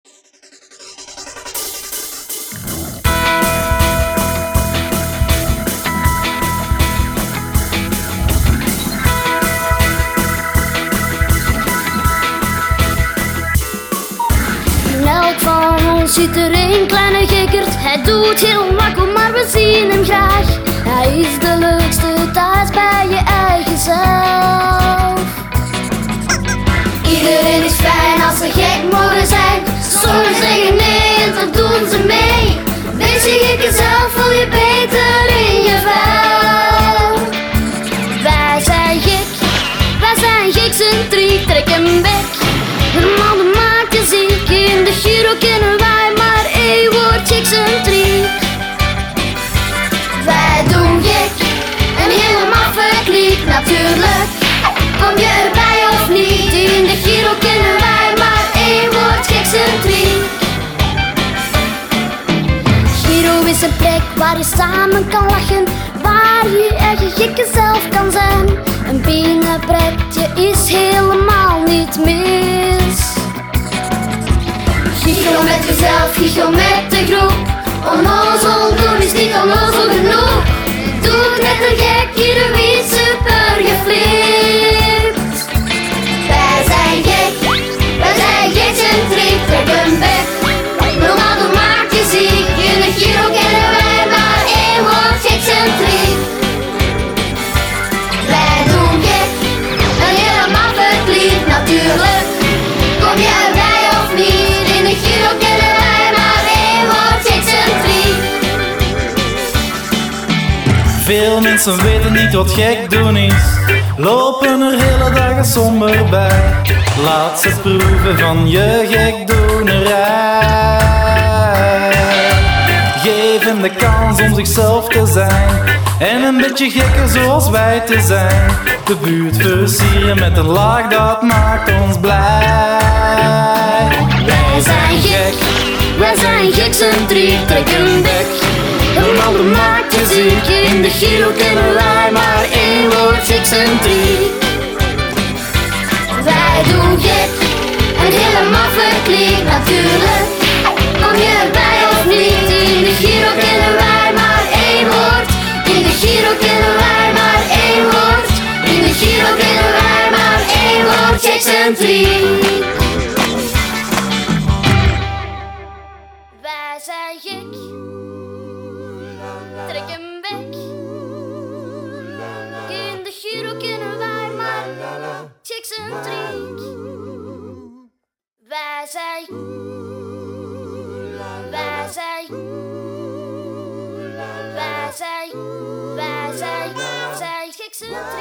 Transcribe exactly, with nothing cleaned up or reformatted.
Elk van ons ziet er een kleine gekkerd. Hij doet heel makkelijk, maar we zien hem graag. Hij is de leukste thuis bij je eigen zelf. Iedereen is fijn als ze gek mogen zijn. Sommigen zeggen nee en dan doen ze mee. Deze gekke zelf voel je beter in je vel. Wij zijn gek, wij zijn gekscentriek. Trek een bek, de mannen maakt je ziek. In de Giro kennen wij maar één woord: gekscentriek. Wij doen gek en helemaal verkliek. Natuurlijk, kom je erbij of niet? In de Giro kennen wij maar één woord: gekscentriek. Giro is een plek waar je samen kan lachen, waar je eigen gekke zelf kan zijn. Een binnenpretje is helemaal niet mis. Giechel met jezelf, giechel met de groep. Onnozel doen is niet onnozel genoeg. Doe het met een gek, iedereen super geflipt. Wij zijn gek, wij zijn gekscentriek. Trek een bek, Ronaldo maakt je ziek. In de Giro kennen wij maar één woord: gekscentriek. Wij doen gek en helemaal verklied. Natuurlijk, kom je erbij of niet? In de Giro kennen wij maar één woord: gekscentriek. Veel mensen weten niet wat gek doen is, lopen er hele dagen somber bij. Laat ze proeven van je gekdoenerij. Geef hem de kans om zichzelf te zijn en een beetje gekker zoals wij te zijn. De buurt versieren met een laag, dat maakt ons blij. Wij zijn gek, wij zijn gekscentriek. Trek een bek, Ronaldo maakt je ziek. In de Giro kennen wij maar één woord: gekscentriek. Wij doen gek en helemaal verkliek. Natuurlijk, kom je erbij of niet? In de Giro kennen wij maar één woord. In de Giro kennen wij maar één woord. In de Giro kennen wij maar één woord: gekscentriek. Wij zijn gek, trek een bek. In de Giro kennen wij maar gekscentriek. Wij zijn, wij zijn, wij zijn, wij zijn, wij zijn gekscentriek.